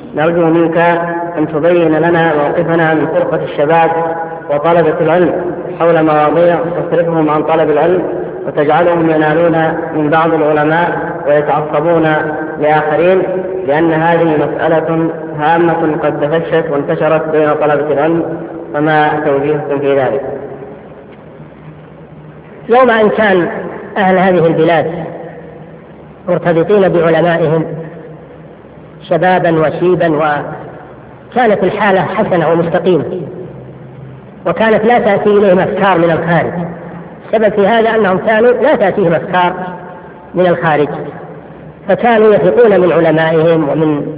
نرجو منك أن تبين لنا موقفنا من فرقة الشباب وطلبة العلم حول مواضيع تصرفهم عن طلب العلم وتجعلهم ينالون من بعض العلماء ويتعصبون لآخرين، لأن هذه مسألة هامة قد تفشت وانتشرت بين طلبة العلم، فما توجيهكم في ذلك؟ يوم أن كان أهل هذه البلاد مرتبطين بعلمائهم شبابا وشيبا، وكانت الحالة حسنة ومستقيمة، وكانت لا تأتي إليهم أفكار من الخارج. السبب في هذا أنهم كانوا لا تأتيهم أفكار من الخارج، فكانوا يثقون من علمائهم ومن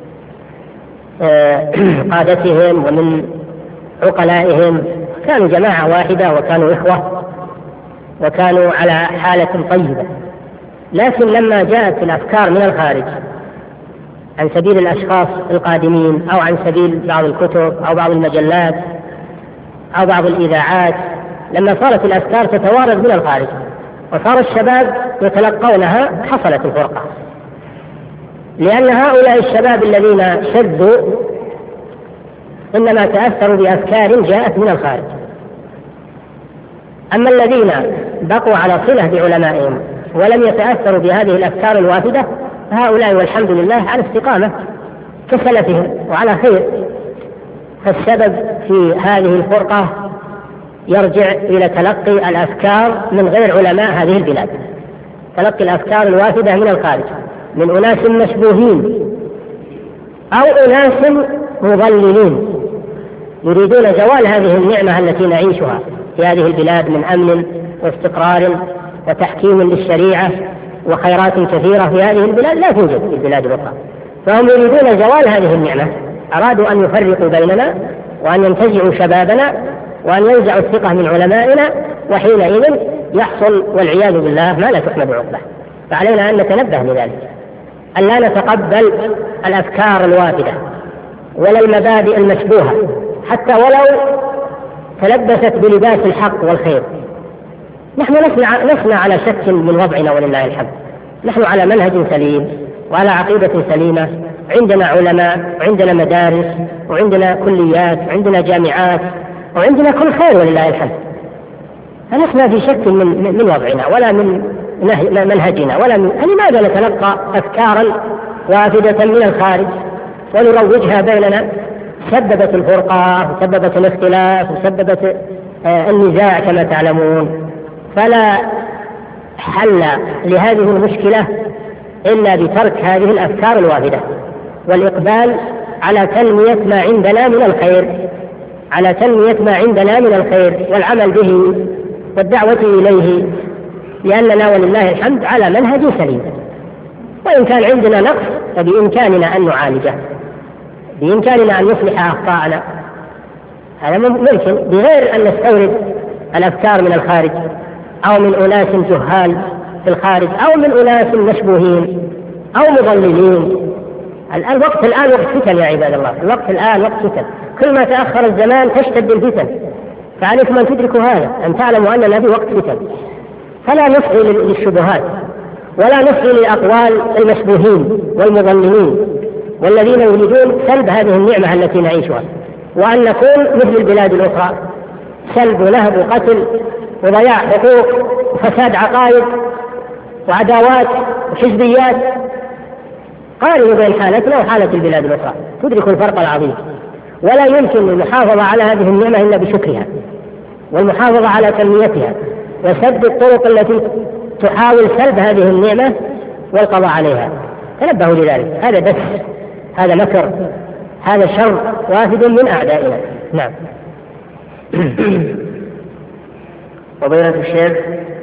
قادتهم ومن عقلائهم، كانوا جماعة واحدة وكانوا إخوة وكانوا على حالة طيبة. لكن لما جاءت الأفكار من الخارج عن سبيل الأشخاص القادمين أو عن سبيل بعض الكتب أو بعض المجلات أو بعض الإذاعات، لما صارت الأفكار تتوارد من الخارج وصار الشباب يتلقونها، حصلت الفرقة، لأن هؤلاء الشباب الذين شذوا إنما تأثروا بأفكار جاءت من الخارج. أما الذين بقوا على صلة بعلمائهم ولم يتأثروا بهذه الأفكار الوافدة، هؤلاء والحمد لله على استقامة كسلفهم وعلى خير. فالسبب في هذه الفرقة يرجع إلى تلقي الأفكار من غير علماء هذه البلاد، تلقي الأفكار الوافدة من الخارج من أناس مشبوهين أو أناس مضللين يريدون زوال هذه النعمة التي نعيشها في هذه البلاد من أمن واستقرار وتحكيم للشريعة وخيرات كثيرة في هذه البلاد لا توجد في البلاد الأخرى. فهم يريدون زوال هذه النعمة، أرادوا أن يفرقوا بيننا وأن ينتزعوا شبابنا وأن ينزعوا الثقة من علمائنا، وحينئذ يحصل والعياذ بالله ما لا تحمد عقبه. فعلينا أن نتنبه لذلك، أن لا نتقبل الأفكار الوافدة ولا المبادئ المشبوهة حتى ولو تلبست بلباس الحق والخير. نحن نصنع على شك من وضعنا ولله الحمد، نحن على منهج سليم وعلى عقيدة سليمة، عندنا علماء وعندنا مدارس وعندنا كليات وعندنا جامعات وعندنا كل خير ولله الحمد. فنحن في شك من وضعنا ولا من منهجنا ولا من لماذا نتلقى أفكارا وافدة من الخارج ونروجها بيننا؟ سببت الفرقة وسببت الاختلاف وسببت النزاع كما تعلمون. فلا حل لهذه المشكلة إلا بترك هذه الأفكار الوافدة والإقبال على تنمية ما عندنا من الخير، على تنمية ما عندنا من الخير والعمل به والدعوة إليه، لأننا ولله الحمد على منهج سليم. وإن كان عندنا نقص فبإمكاننا أن نعالجه، بإمكاننا أن نصلح أخطاءنا، هذا ممكن بغير أن نستورد الأفكار من الخارج أو من أناس جهال في الخارج أو من أناس مشبوهين أو مضللين. الوقت الآن وقت فتن يا عباد الله، الوقت الآن وقت فتن، كل ما تأخر الزمان تشتد الفتن، فعليكم أن تدركوا هذا، أن تعلموا أننا في وقت فتن. فلا نصغي للشبهات ولا نصغي للأقوال المشبوهين والمضللين والذين يريدون سلب هذه النعمة التي نعيشها، وأن نكون مثل البلاد الأخرى، سلب ونهب وقتل وضياع حقوق وفساد عقائد وعداوات وحزبيات. قارنوا بين حالتنا وحالة البلاد الأخرى تدركوا الفرق العظيم. ولا يمكن المحافظة على هذه النعمة إلا بشكرها والمحافظة على تنميتها وسد الطرق التي تحاول سلب هذه النعمة والقضاء عليها. تنبهوا لذلك، هذا بس، هذا مكر، هذا شر وافد من أعدائنا. نعم. فضيلة الشيخ،